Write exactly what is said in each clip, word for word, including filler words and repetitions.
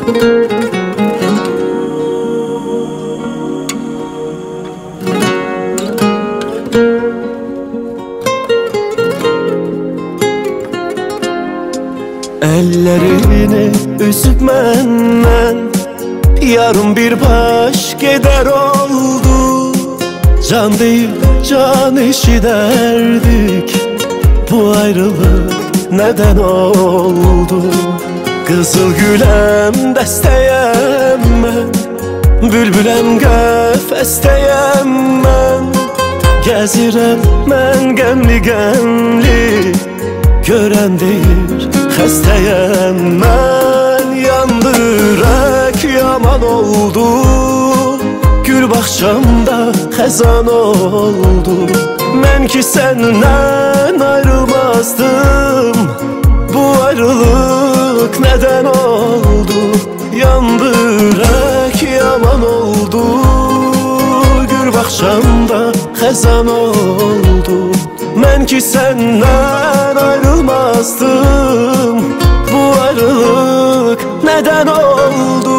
Ellerini üzüp menden yarın bir baş gider oldu. Can değil can işi derdik, bu ayrılık neden oldu? Kızıl gülem desteyem ben, bülbülem qəfəstəyəm mən. Gəzirəm mən qəmli qəmli, görən deyir xəstəyəm mən. Yandı ürək yaman oldu, gül bağçamda xəzan oldu. Mən ki səndən ayrılmazdım, bu ayrılık neden oldu? Yandı ürək yaman oldu, gül bağçamda xəzan oldu. Mən ki səndən ayrılmazdım, bu ayrılık neden oldu?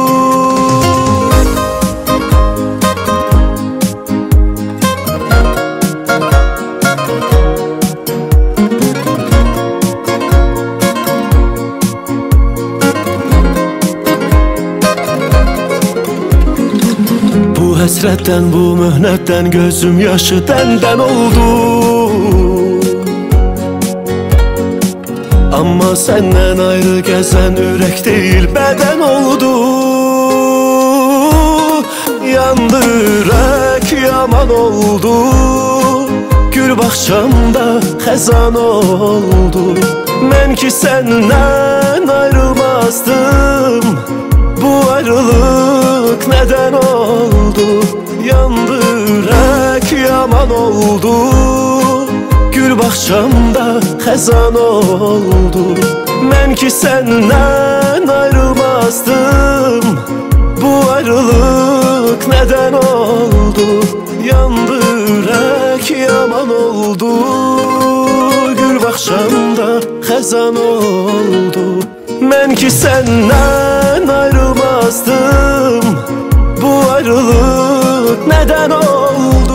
Bu həsrətdən, bu möhnətdən gözüm yaşı dəndən oldu. Amma səndən ayrı gəzən ürək deyil bədən oldu. Yandı ürək yaman oldu, gül bağçamda xəzan oldu. Mən ki səndən ayrılmazdım, bu ayrılık neden oldu? Yandı ürək yaman oldu, gül bağçamda xəzan oldu. Mən ki səndən ayrılmazdım, bu ayrılık neden oldu? Yandı ürək yaman oldu, gül bağçamda xəzan oldu. Mən ki səndən ayrılmazdım, bu ayrılık neden oldu?